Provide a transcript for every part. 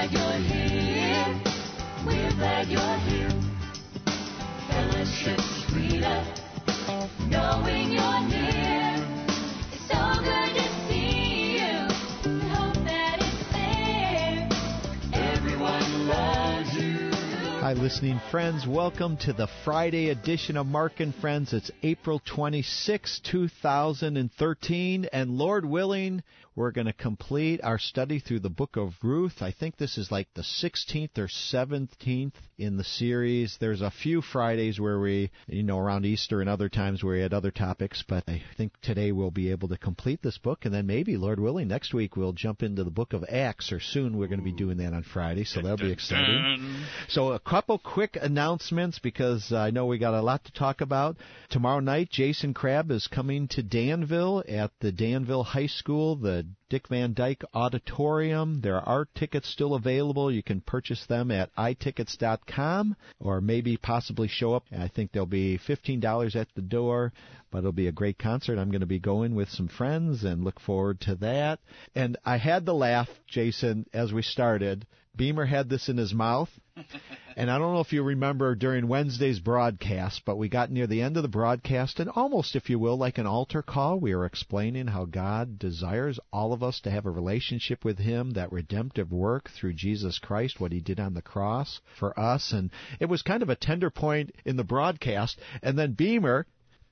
glad you're here. We're glad you're here. Fellowship's freedom, knowing you're near. It's so good to see you. We hope that it's there. Everyone loves you. Hi, listening friends. Welcome to the Friday edition of Mark and Friends. It's April 26, 2013, and Lord willing, we're going to complete our study through the book of Ruth. I think this is like the 16th or 17th in the series. There's a few Fridays where we, around Easter and other times where we had other topics, but I think today we'll be able to complete this book, and then maybe, Lord willing, next week we'll jump into the book of Acts, or soon we're going to be doing that on Friday, so that'll be exciting. So a couple quick announcements, because I know we got a lot to talk about. Tomorrow night, Jason Crabb is coming to Danville at the Danville High School, the Dick Van Dyke Auditorium. There are tickets still available. You can purchase them at itickets.com, or maybe possibly show up. I think there'll be $15 at the door, but it'll be a great concert. I'm going to be going with some friends and look forward to that. And I had to laugh, Jason, as we started. Beamer had this in his mouth. And I don't know if you remember during Wednesday's broadcast, but we got near the end of the broadcast, and almost, if you will, like an altar call, we were explaining how God desires all of us to have a relationship with Him, that redemptive work through Jesus Christ, what He did on the cross for us. And it was kind of a tender point in the broadcast. And then Beamer,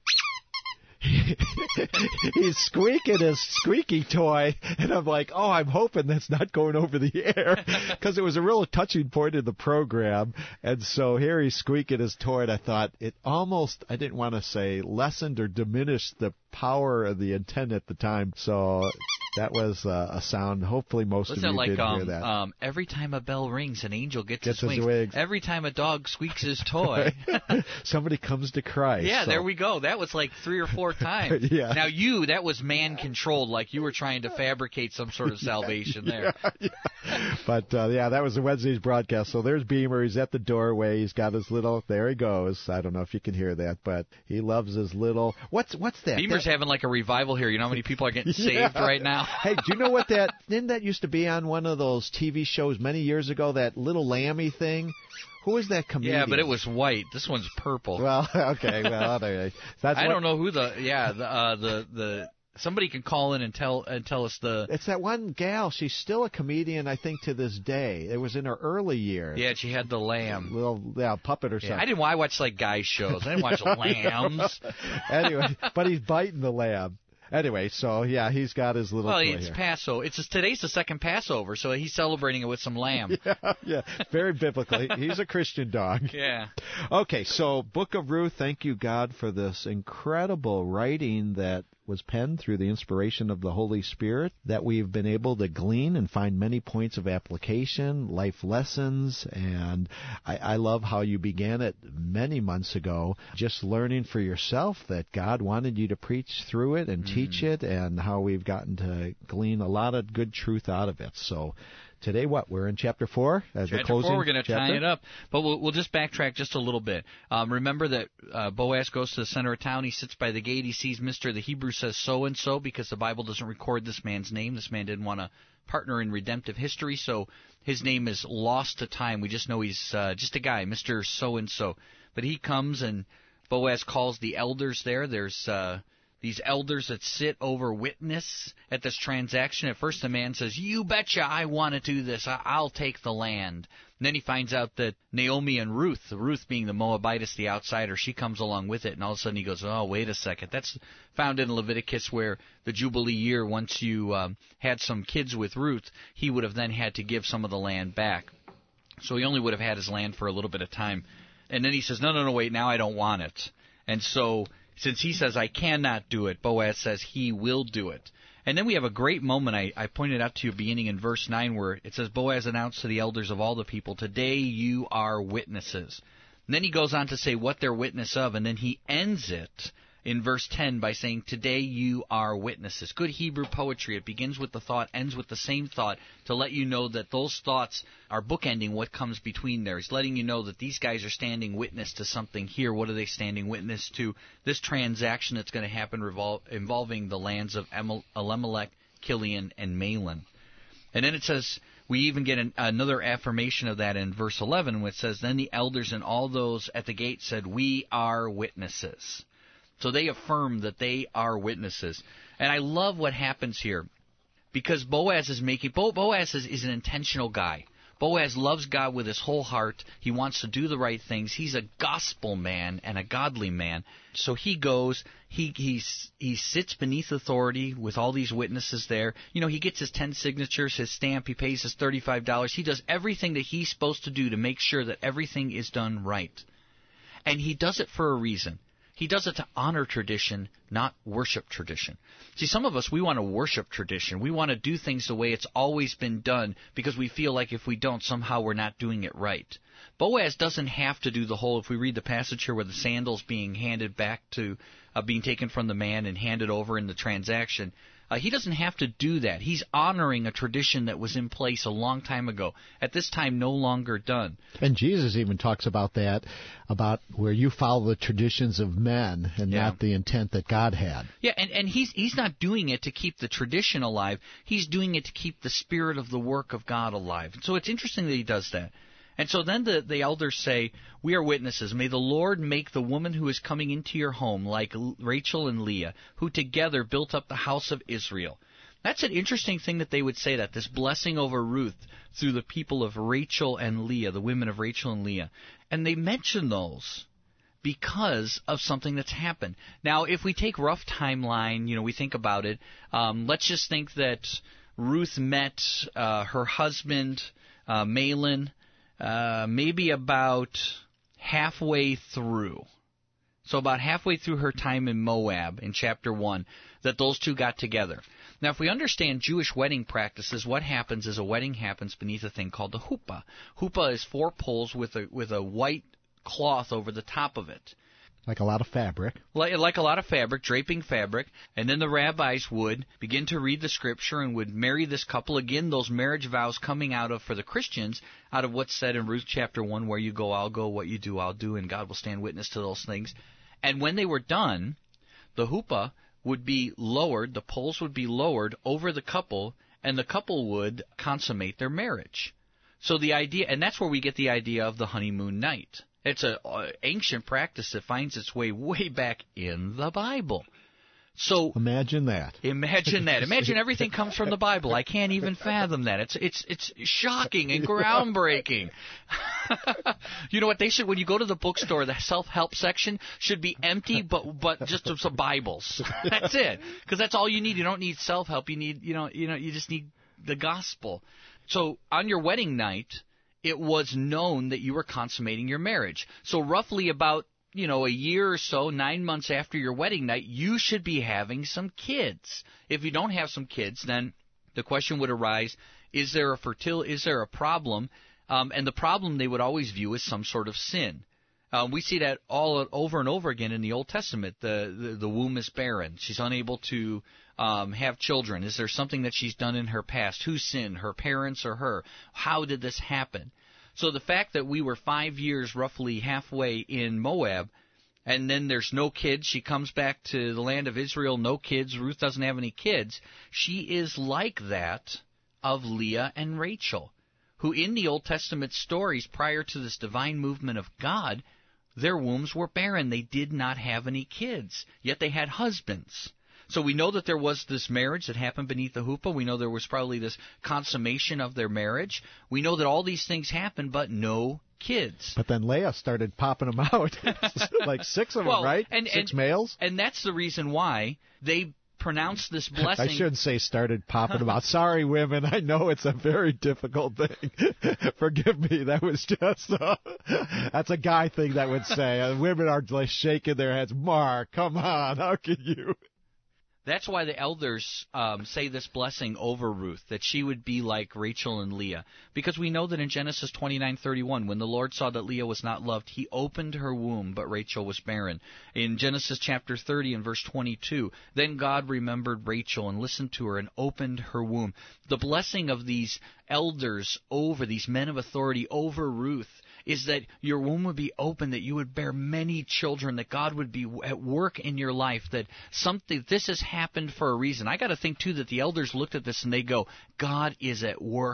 he's squeaking his squeaky toy, and I'm like, oh, I'm hoping that's not going over the air, because it was a real touching point in the program. And so here he's squeaking his toy, and I thought it almost, I didn't want to say lessened or diminished the power of the antenna at the time. So that was a sound. Hopefully most of you did hear that. Every time a bell rings, an angel gets his wings. Every time a dog squeaks his toy, somebody comes to Christ. Yeah, so. There we go. That was like 3 or 4 times. Yeah. Now that was man-controlled, like you were trying to fabricate some sort of salvation there. Yeah. But, that was the Wednesday's broadcast. So there's Beamer. He's at the doorway. He's got his little, there he goes. I don't know if you can hear that, but he loves his little, what's that? Beamer's having like a revival here. You know how many people are getting saved right now? Hey, do you know what didn't that used to be on one of those TV shows many years ago, that Little Lammy thing? Who was that comedian? Yeah, but it was white. This one's purple. Well, okay. Well, anyway. I don't know who the somebody can call in and tell us the. It's that one gal. She's still a comedian, I think, to this day. It was in her early years. Yeah, she had the lamb. Little puppet or something. I watch like guys shows. I didn't watch lambs. Anyway, but he's biting the lamb. Anyway, so yeah, he's got his little. Well, it's Passover. Today's the second Passover, so he's celebrating it with some lamb. Yeah, very biblical. He's a Christian dog. Yeah. Okay, so Book of Ruth. Thank you, God, for this incredible writing that was penned through the inspiration of the Holy Spirit, that we've been able to glean and find many points of application, life lessons, and I love how you began it many months ago, just learning for yourself that God wanted you to preach through it and teach it, and how we've gotten to glean a lot of good truth out of it. So today, we're in chapter 4? Chapter 4, we're going to tie it up. But we'll just backtrack just a little bit. Remember that Boaz goes to the center of town. He sits by the gate. He sees Mr. The Hebrew says so-and-so, because the Bible doesn't record this man's name. This man didn't want to partner in redemptive history, so his name is lost to time. We just know he's just a guy, Mr. So-and-so. But he comes, and Boaz calls the elders there. There's these elders that sit over witness at this transaction. At first the man says, you betcha I want to do this. I'll take the land. And then he finds out that Naomi and Ruth being the Moabitess, the outsider, she comes along with it. And all of a sudden he goes, oh, wait a second. That's found in Leviticus, where the Jubilee year, once you had some kids with Ruth, he would have then had to give some of the land back. So he only would have had his land for a little bit of time. And then he says, no, wait, now I don't want it. And so since he says, I cannot do it, Boaz says he will do it. And then we have a great moment I pointed out to you beginning in verse 9, where it says, Boaz announced to the elders of all the people, today you are witnesses. And then he goes on to say what they're witness of, and then he ends it in verse 10 by saying, today you are witnesses. Good Hebrew poetry. It begins with the thought, ends with the same thought, to let you know that those thoughts are bookending what comes between there. He's letting you know that these guys are standing witness to something here. What are they standing witness to? This transaction that's going to happen involving the lands of Elimelech, Kilion, and Mahlon. And then it says, We even get another affirmation of that in verse 11, which says, "Then the elders and all those at the gate said, 'We are witnesses.'" So they affirm that they are witnesses. And I love what happens here, because Boaz is an intentional guy. Boaz loves God with his whole heart. He wants to do the right things. He's a gospel man and a godly man. So he goes, he sits beneath authority with all these witnesses there. He gets his 10 signatures, his stamp, he pays his $35. He does everything that he's supposed to do to make sure that everything is done right. And he does it for a reason. He does it to honor tradition, not worship tradition. See, some of us, we want to worship tradition. We want to do things the way it's always been done because we feel like if we don't, somehow we're not doing it right. Boaz doesn't have to do the whole, if we read the passage here where the sandals being handed back to, being taken from the man and handed over in the transaction, he doesn't have to do that. He's honoring a tradition that was in place a long time ago, at this time no longer done. And Jesus even talks about that, about where you follow the traditions of men and not the intent that God had. Yeah, and he's not doing it to keep the tradition alive. He's doing it to keep the spirit of the work of God alive. So it's interesting that he does that. And so then the elders say, "We are witnesses. May the Lord make the woman who is coming into your home like Rachel and Leah, who together built up the house of Israel." That's an interesting thing that they would say that, this blessing over Ruth through the people of Rachel and Leah, the women of Rachel and Leah. And they mention those because of something that's happened. Now, if we take rough timeline, we think about it, let's just think that Ruth met her husband, Mahlon, maybe about halfway through. So about halfway through her time in Moab, in chapter 1, that those two got together. Now, if we understand Jewish wedding practices, what happens is a wedding happens beneath a thing called the huppah. Huppah is 4 poles with a white cloth over the top of it. Like a lot of fabric. Like a lot of fabric, draping fabric. And then the rabbis would begin to read the scripture and would marry this couple. Again, those marriage vows coming out of, for the Christians, out of what's said in Ruth chapter 1, where you go, I'll go, what you do, I'll do, and God will stand witness to those things. And when they were done, the huppah would be lowered, the poles would be lowered over the couple, and the couple would consummate their marriage. So the idea, and that's where we get the idea of the honeymoon night. It's an ancient practice that finds its way back in the Bible. So imagine that. Imagine that. Imagine everything comes from the Bible. I can't even fathom that. It's shocking and groundbreaking. You know what they should, when you go to the bookstore, the self-help section should be empty, but just some Bibles. That's it. Because that's all you need. You don't need self-help. You need you just need the gospel. So on your wedding night, it was known that you were consummating your marriage. So roughly about, a year or so, 9 months after your wedding night, you should be having some kids. If you don't have some kids, then the question would arise, is there a problem? And the problem they would always view as some sort of sin. We see that all over and over again in the Old Testament. The womb is barren. She's unable to have children. Is there something that she's done in her past? Who sinned, her parents or her? How did this happen? So the fact that we were 5 years, roughly halfway in Moab, and then there's no kids, she comes back to the land of Israel, no kids, Ruth doesn't have any kids, she is like that of Leah and Rachel, who in the Old Testament stories prior to this divine movement of God, their wombs were barren. They did not have any kids, yet they had husbands. So we know that there was this marriage that happened beneath the huppah. We know there was probably this consummation of their marriage. We know that all these things happened, but no kids. But then Leah started popping them out, like 6 of them, right? 6 males? And that's the reason why they pronounced this blessing. I shouldn't say started popping them out. Sorry, women. I know it's a very difficult thing. Forgive me. That was just that's a guy thing that would say. Women are like shaking their heads. Mark, come on. How can you? That's why the elders say this blessing over Ruth, that she would be like Rachel and Leah. Because we know that in Genesis 29:31, when the Lord saw that Leah was not loved, he opened her womb, but Rachel was barren. In Genesis chapter 30 and verse 22, then God remembered Rachel and listened to her and opened her womb. The blessing of these elders over, these men of authority over Ruth, is that your womb would be open, that you would bear many children, that God would be at work in your life, that this has happened for a reason. I got to think, too, that the elders looked at this and they go, God is at work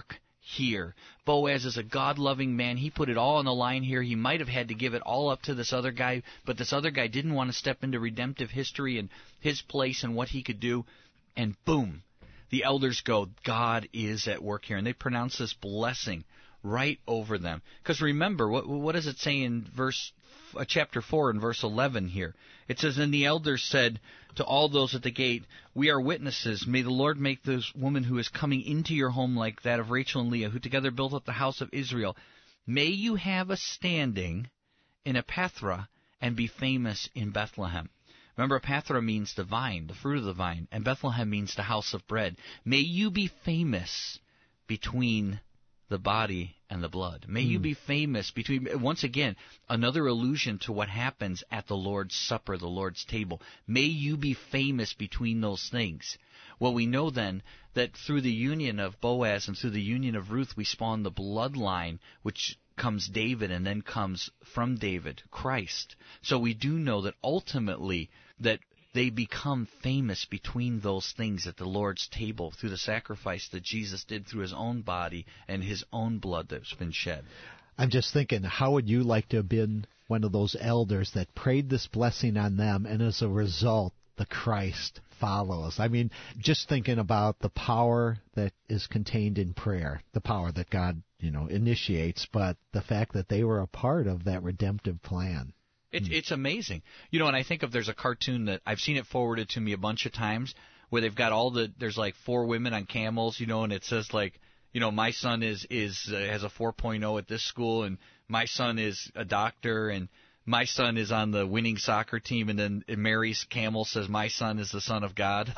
here. Boaz is a God-loving man. He put it all on the line here. He might have had to give it all up to this other guy, but this other guy didn't want to step into redemptive history and his place and what he could do. And boom, the elders go, God is at work here. And they pronounce this blessing right over them. Because remember, what does it say in chapter 4 and verse 11 here? It says, and the elders said to all those at the gate, we are witnesses. May the Lord make this woman who is coming into your home like that of Rachel and Leah, who together built up the house of Israel. May you have a standing in Ephrathah and be famous in Bethlehem. Remember, Ephrathah means the vine, the fruit of the vine, and Bethlehem means the house of bread. May you be famous between the body and the blood. May you be famous between, once again, another allusion to what happens at the Lord's Supper, the Lord's table. May you be famous between those things. Well, we know then that through the union of Boaz and through the union of Ruth, we spawn the bloodline, which comes David, and then comes from David, Christ. So we do know that ultimately that they become famous between those things at the Lord's table through the sacrifice that Jesus did through his own body and his own blood that's been shed. I'm just thinking, how would you like to have been one of those elders that prayed this blessing on them, and as a result, the Christ follows? I mean, just thinking about the power that is contained in prayer, the power that God, initiates, but the fact that they were a part of that redemptive plan. It's amazing. And I think there's a cartoon that I've seen it forwarded to me a bunch of times where they've got there's like 4 women on camels, and it says like, my son has a 4.0 at this school, and my son is a doctor, and my son is on the winning soccer team, and then Mary's camel says, my son is the son of God.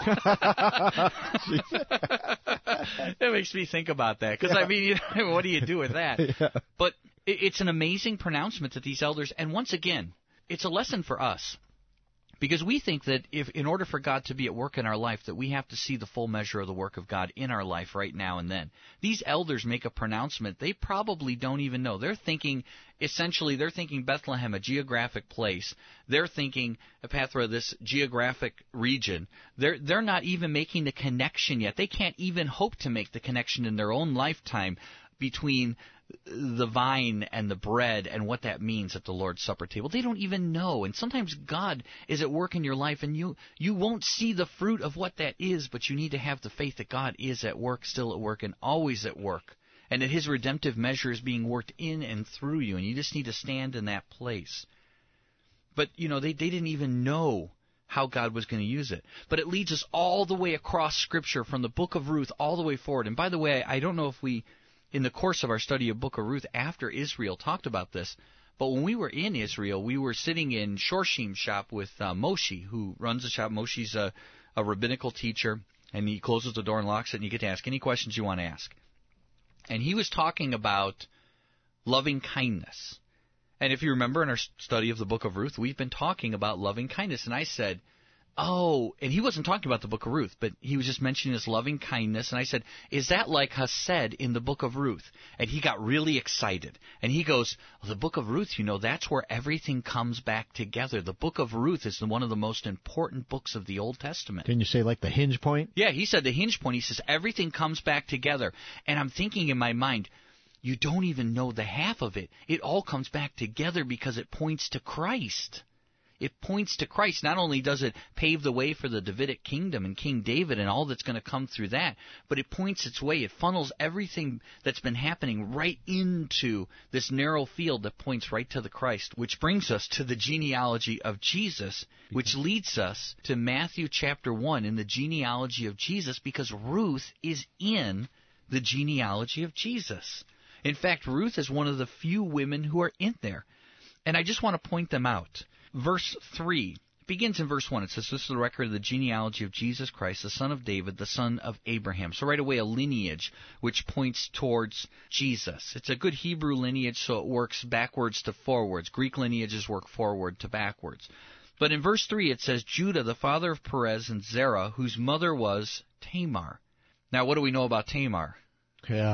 It makes me think about that, because, what do you do with that? Yeah. But it's an amazing pronouncement that these elders, and once again, it's a lesson for us, because we think that if, in order for God to be at work in our life, that we have to see the full measure of the work of God in our life right now and then. These elders make a pronouncement they probably don't even know. They're thinking Bethlehem, a geographic place. They're thinking Ephrathah, this geographic region. They're not even making the connection yet. They can't even hope to make the connection in their own lifetime between the vine and the bread and what that means at the Lord's Supper table. They don't even know. And sometimes God is at work in your life, and you won't see the fruit of what that is, but you need to have the faith that God is at work, still at work, and always at work, and that his redemptive measure is being worked in and through you, and you just need to stand in that place. But, they didn't even know how God was going to use it. But it leads us all the way across Scripture from the book of Ruth all the way forward. And by the way, I don't know if we, in the course of our study of Book of Ruth after Israel, talked about this, but when we were in Israel, we were sitting in Shorshim's shop with Moshe, who runs the shop. Moshe's a rabbinical teacher, and he closes the door and locks it, and you get to ask any questions you want to ask. And he was talking about loving kindness. And if you remember in our study of the Book of Ruth, we've been talking about loving kindness. And I said, oh, and he wasn't talking about the Book of Ruth, but he was just mentioning his loving kindness. And I said, is that like Hesed in the Book of Ruth? And he got really excited. And he goes, well, the Book of Ruth, that's where everything comes back together. The Book of Ruth is one of the most important books of the Old Testament. Can you say like the hinge point? Yeah, he said the hinge point. He says everything comes back together. And I'm thinking in my mind, you don't even know the half of it. It all comes back together because it points to Christ. It points to Christ. Not only does it pave the way for the Davidic kingdom and King David and all that's going to come through that, but it points its way. It funnels everything that's been happening right into this narrow field that points right to the Christ, which brings us to the genealogy of Jesus, which leads us to Matthew chapter 1 in the genealogy of Jesus, because Ruth is in the genealogy of Jesus. In fact, Ruth is one of the few women who are in there. And I just want to point them out. Verse 3 begins in verse 1. It says, this is the record of the genealogy of Jesus Christ, the son of David, the son of Abraham. So right away, a lineage which points towards Jesus. It's a good Hebrew lineage, so it works backwards to forwards. Greek lineages work forward to backwards. But in verse 3, it says, Judah, the father of Perez and Zerah, whose mother was Tamar. Now, what do we know about Tamar? Yeah.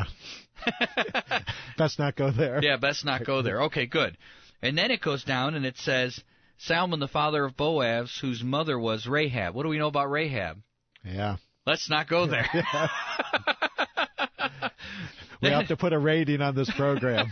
Best not go there. Yeah, best not go there. Okay, good. And then it goes down and it says, Salmon, the father of Boaz, whose mother was Rahab. What do we know about Rahab? Yeah. Let's not go there. We have to put a rating on this program.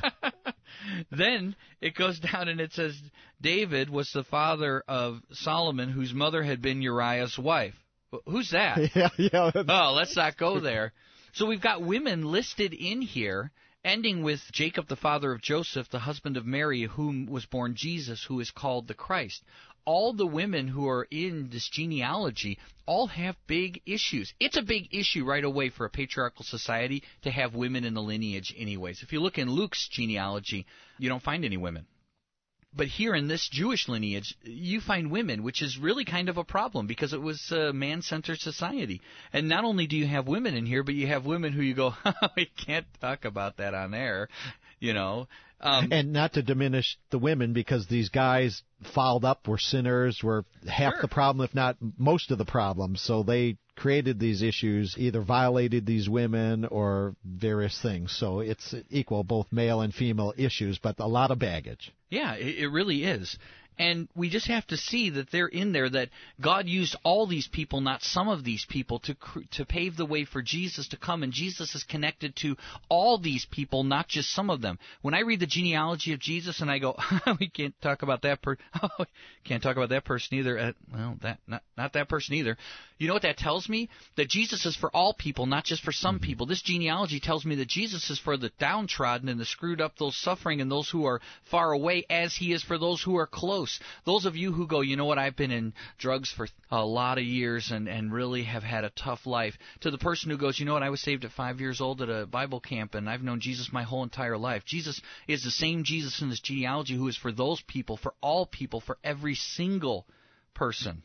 Then it goes down and it says David was the father of Solomon, whose mother had been Uriah's wife. Who's that? Yeah. Oh, let's not go there. So we've got women listed in here, ending with Jacob, the father of Joseph, the husband of Mary, whom was born Jesus, who is called the Christ. All the women who are in this genealogy all have big issues. It's a big issue right away for a patriarchal society to have women in the lineage anyways. If you look in Luke's genealogy, you don't find any women. But here in this Jewish lineage, you find women, which is really kind of a problem because it was a man-centered society. And not only do you have women in here, but you have women who you go, we can't talk about that on air, you know. And not to diminish the women, because these guys fouled up, were sinners, were half the problem, if not most of the problem. So they created these issues, either violated these women or various things. So it's equal, both male and female issues, but a lot of baggage. Yeah, it really is. And we just have to see that they're in there, that God used all these people, not some of these people, to pave the way for Jesus to come. And Jesus is connected to all these people, not just some of them. When I read the genealogy of Jesus and I go, we can't talk about that can't talk about that person either. Not that person either. You know what that tells me? That Jesus is for all people, not just for some people. This genealogy tells me that Jesus is for the downtrodden and the screwed up, those suffering, and those who are far away, as he is for those who are close. Those of you who go, you know what, I've been in drugs for a lot of years and really have had a tough life. To the person who goes, you know what, I was saved at 5 years old at a Bible camp and I've known Jesus my whole entire life. Jesus is the same Jesus in this genealogy who is for those people, for all people, for every single person.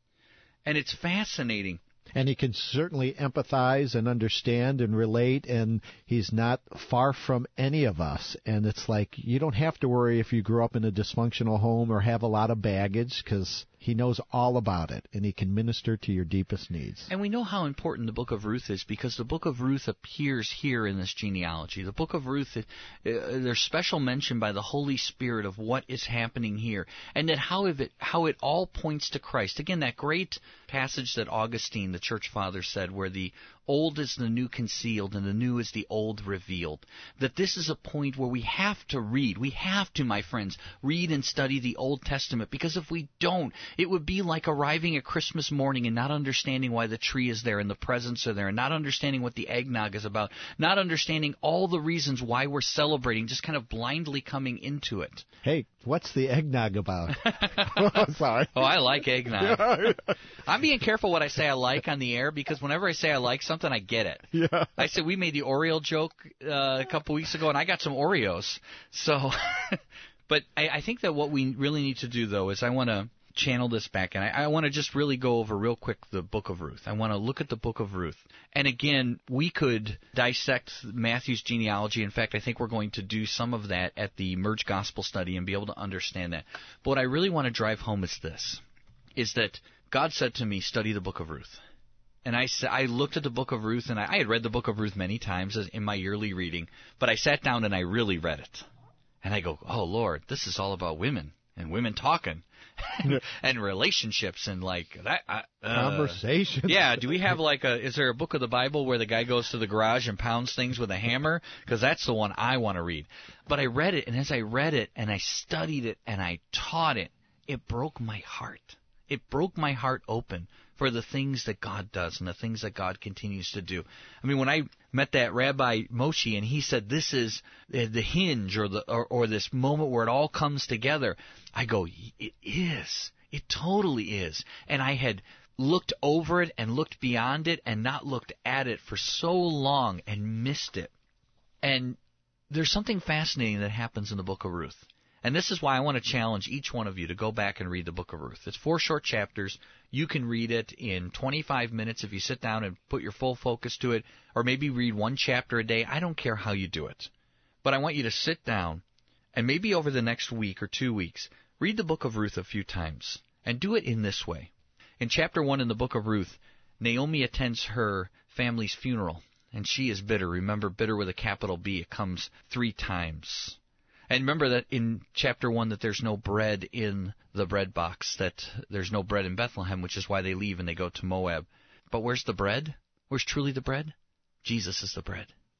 And it's fascinating. And he can certainly empathize and understand and relate, and he's not far from any of us. And it's like, you don't have to worry if you grew up in a dysfunctional home or have a lot of baggage, because he knows all about it, and he can minister to your deepest needs. And we know how important the book of Ruth is because the book of Ruth appears here in this genealogy. The book of Ruth, there's special mention by the Holy Spirit of what is happening here, and that how it all points to Christ. Again, that great passage that Augustine, the church father, said, where the old is the new concealed and the new is the old revealed. That this is a point where we have to read. We have to, my friends, read and study the Old Testament, because if we don't, it would be like arriving at Christmas morning and not understanding why the tree is there and the presents are there, and not understanding what the eggnog is about, not understanding all the reasons why we're celebrating, just kind of blindly coming into it. Hey, what's the eggnog about? Sorry. Oh, I like eggnog. I'm being careful what I say I like on the air, because whenever I say I like something, I get it. Yeah. I said we made the Oreo joke a couple weeks ago, and I got some Oreos. So, but I think that what we really need to do, though, is I want to channel this back, and I want to just really go over real quick the book of Ruth. I want to look at the book of Ruth. And again, we could dissect Matthew's genealogy. In fact, I think we're going to do some of that at the Merge Gospel study and be able to understand that. But what I really want to drive home is this, is that God said to me, study the book of Ruth. And I looked at the book of Ruth, and I had read the book of Ruth many times in my yearly reading, but I sat down and I really read it. And I go, oh, Lord, this is all about women and women talking and relationships and like that. Conversation. Yeah, do we have is there a book of the Bible where the guy goes to the garage and pounds things with a hammer? Because that's the one I want to read. But I read it, and as I read it and I studied it and I taught it, it broke my heart. It broke my heart open for the things that God does and the things that God continues to do. I mean, when I met that Rabbi Moshe and he said this is the hinge or this moment where it all comes together, I go, it is. It totally is. And I had looked over it and looked beyond it and not looked at it for so long and missed it. And there's something fascinating that happens in the book of Ruth. And this is why I want to challenge each one of you to go back and read the book of Ruth. It's 4 short chapters. You can read it in 25 minutes if you sit down and put your full focus to it, or maybe read 1 chapter a day. I don't care how you do it. But I want you to sit down and maybe over the next week or 2 weeks, read the book of Ruth a few times and do it in this way. In chapter 1 in the book of Ruth, Naomi attends her family's funeral, and she is bitter. Remember, bitter with a capital B. It comes 3 times. And remember that in chapter 1 that there's no bread in the bread box, that there's no bread in Bethlehem, which is why they leave and they go to Moab. But where's the bread? Where's truly the bread? Jesus is the bread.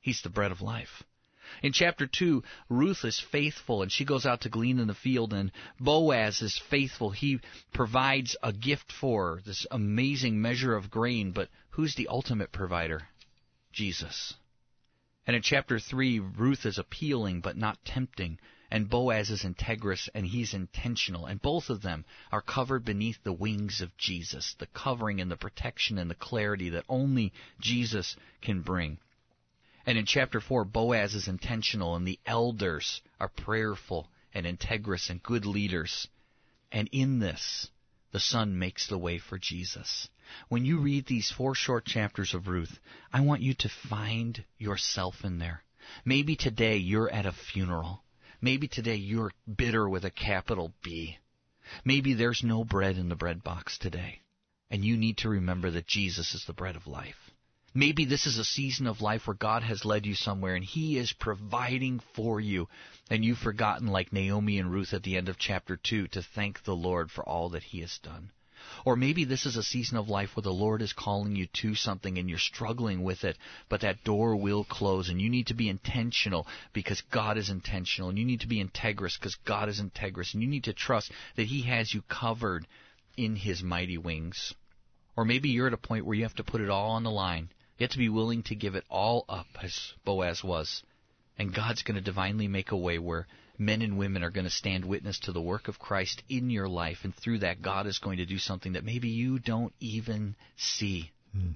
He's the bread of life. In chapter 2, Ruth is faithful, and she goes out to glean in the field, and Boaz is faithful. He provides a gift for her, this amazing measure of grain, but who's the ultimate provider? Jesus. And in chapter 3, Ruth is appealing but not tempting, and Boaz is integrous, and he's intentional. And both of them are covered beneath the wings of Jesus, the covering and the protection and the clarity that only Jesus can bring. And in chapter 4, Boaz is intentional, and the elders are prayerful and integrous and good leaders. And in this, the Son makes the way for Jesus. When you read these 4 short chapters of Ruth, I want you to find yourself in there. Maybe today you're at a funeral. Maybe today you're bitter with a capital B. Maybe there's no bread in the bread box today, and you need to remember that Jesus is the bread of life. Maybe this is a season of life where God has led you somewhere and He is providing for you, and you've forgotten, like Naomi and Ruth at the end of chapter 2, to thank the Lord for all that He has done. Or maybe this is a season of life where the Lord is calling you to something and you're struggling with it, but that door will close, and you need to be intentional because God is intentional, and you need to be integrous because God is integrous, and you need to trust that He has you covered in His mighty wings. Or maybe you're at a point where you have to put it all on the line. You have to be willing to give it all up, as Boaz was. And God's going to divinely make a way where men and women are going to stand witness to the work of Christ in your life. And through that, God is going to do something that maybe you don't even see.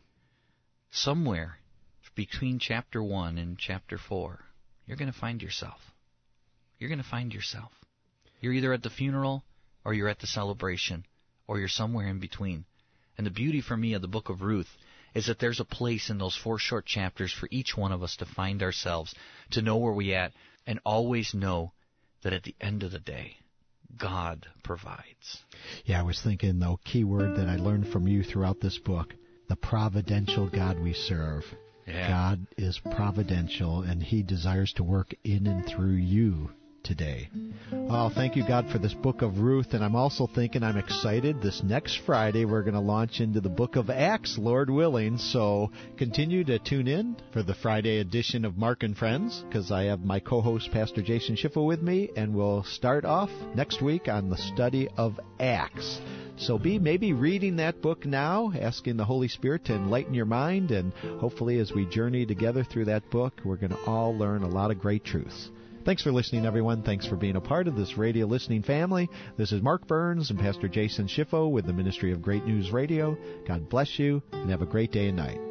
Somewhere between chapter 1 and chapter 4, you're going to find yourself. You're going to find yourself. You're either at the funeral or you're at the celebration, or you're somewhere in between. And the beauty for me of the book of Ruth is that there's a place in those 4 short chapters for each one of us to find ourselves, to know where we're at, and always know that at the end of the day, God provides. Yeah, I was thinking, though, key word that I learned from you throughout this book, the providential God we serve. Yeah. God is providential, and He desires to work in and through you today. Oh, thank you, God, for this book of Ruth. And I'm also thinking, I'm excited. This next Friday, we're going to launch into the book of Acts, Lord willing. So continue to tune in for the Friday edition of Mark and Friends, because I have my co-host, Pastor Jason Schiffel, with me, and we'll start off next week on the study of Acts. So be maybe reading that book now, asking the Holy Spirit to enlighten your mind, and hopefully as we journey together through that book, we're going to all learn a lot of great truths. Thanks for listening, everyone. Thanks for being a part of this radio listening family. This is Mark Burns and Pastor Jason Schiffo with the Ministry of Great News Radio. God bless you, and have a great day and night.